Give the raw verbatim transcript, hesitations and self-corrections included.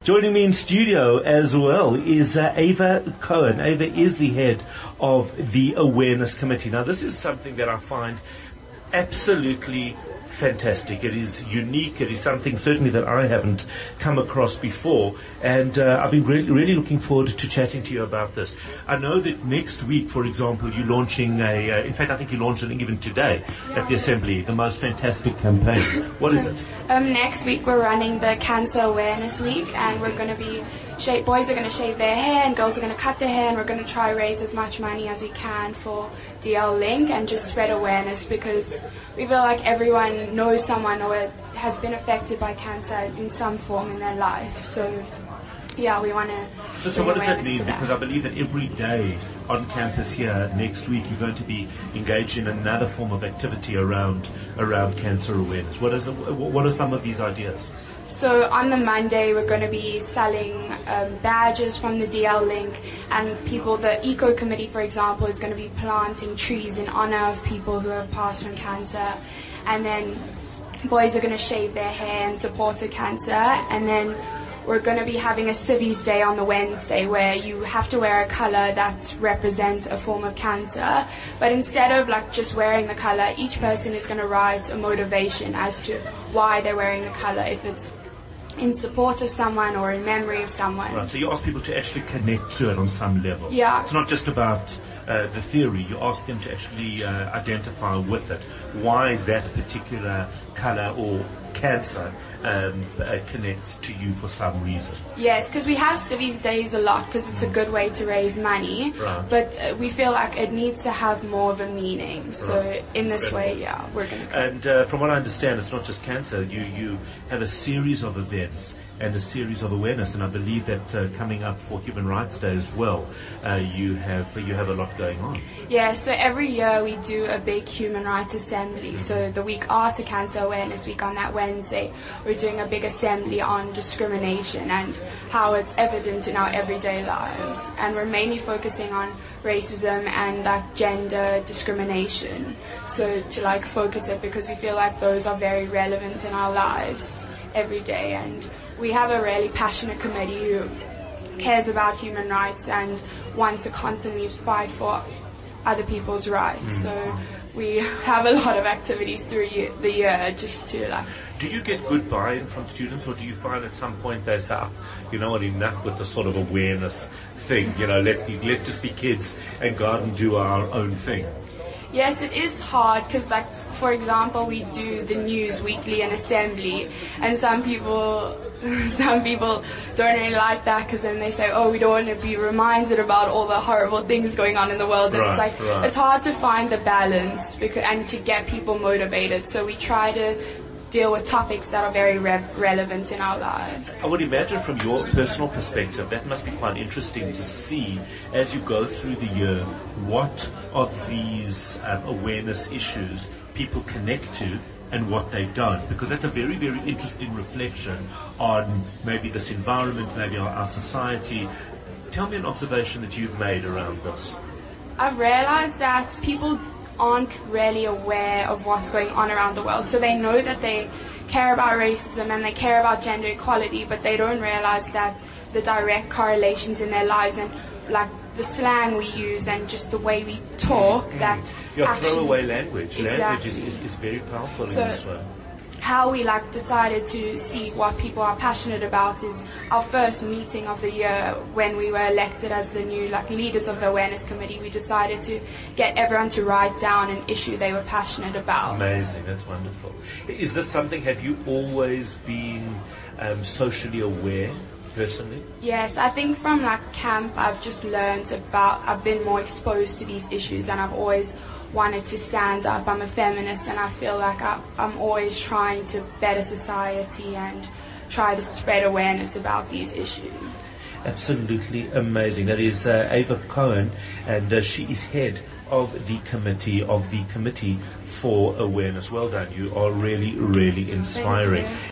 Joining me in studio as well is uh, Ava Cohen. Ava is the head of the Awareness Committee. Now, this is something that I find absolutely fantastic. It is unique. It is something certainly that I haven't come across before. And uh, I've been really, really looking forward to chatting to you about this. I know that next week, for example, you're launching a, uh, in fact, I think you're launching even today at the Assembly, the most fantastic campaign. What is it? Um, next week we're running the Cancer Awareness Week, and we're going to be, shave, boys are going to shave their hair and girls are going to cut their hair, and we're going to try raise as much money as we can for D L Link and just spread awareness, because we feel like everyone knows someone or has been affected by cancer in some form in their life. So, yeah, we want to... So, so what does that mean? Because I believe that every day on campus here next week you're going to be engaged in another form of activity around around cancer awareness. What is what are some of these ideas? So on the Monday we're going to be selling um, badges from the D L Link, and people, the Eco Committee for example, is going to be planting trees in honor of people who have passed from cancer. And then boys are going to shave their hair and support the cancer. And then we're going to be having a Civvies Day on the Wednesday, where you have to wear a colour that represents a form of cancer. But instead of like just wearing the colour, each person is going to write a motivation as to why they're wearing the colour, if it's in support of someone or in memory of someone. Right, so you ask people to actually connect to it on some level. Yeah. It's not just about uh, the theory. You ask them to actually uh, identify with it, why that particular colour or cancer um, uh, connects to you for some reason. Yes, because we have Civvies Days a lot because it's a good way to raise money. Right. But uh, we feel like it needs to have more of a meaning. So Right. in this Okay. way, yeah, we're going to... And uh, from what I understand, it's not just cancer. You you have a series of events and a series of awareness, and I believe that uh, coming up for Human Rights Day as well, uh, you have you have a lot going on. Yeah, so every year we do a big human rights assembly. So the week after Cancer Awareness Week, on that Wednesday, we're doing a big assembly on discrimination and how it's evident in our everyday lives. And we're mainly focusing on racism and like gender discrimination. So to like focus it, because we feel like those are very relevant in our lives every day. And we have a really passionate committee who cares about human rights and wants to constantly fight for other people's rights. Mm. So we have a lot of activities through the year just to like... Do you get good buy-in from students, or do you find at some point they say, oh, you know what, enough with the sort of awareness thing, you know, let, let's just be kids and go out and do our own thing? Yes, it is hard because, like, for example, we do the news weekly in assembly, and some people, some people don't really like that because then they say, oh, we don't want to be reminded about all the horrible things going on in the world. And right, it's like, right. It's hard to find the balance because, and to get people motivated. So we try to deal with topics that are very re- relevant in our lives. I would imagine from your personal perspective that must be quite interesting to see as you go through the year what of these um, awareness issues people connect to and what they don't, because that's a very, very interesting reflection on maybe this environment, maybe our, our society. Tell me an observation that you've made around this. I've realized that people aren't really aware of what's going on around the world. So they know that they care about racism and they care about gender equality, but they don't realize that the direct correlations in their lives and like the slang we use and just the way we talk, mm-hmm. that Your actually... throwaway language. Exactly. Language is, is, is very powerful so, in this way. How we like decided to see what people are passionate about is our first meeting of the year when we were elected as the new like leaders of the Awareness Committee. We decided to get everyone to write down an issue they were passionate about. Amazing, that's wonderful. Is this something, have you always been um, socially aware personally? Yes, I think from like camp I've just learned about, I've been more exposed to these issues, and I've always wanted to stand up. I'm a feminist, and I feel like I, I'm always trying to better society and try to spread awareness about these issues. Absolutely amazing. That is uh, Ava Cohen, and uh, she is head of the committee of the Committee for Awareness. Well done. You are really, really inspiring.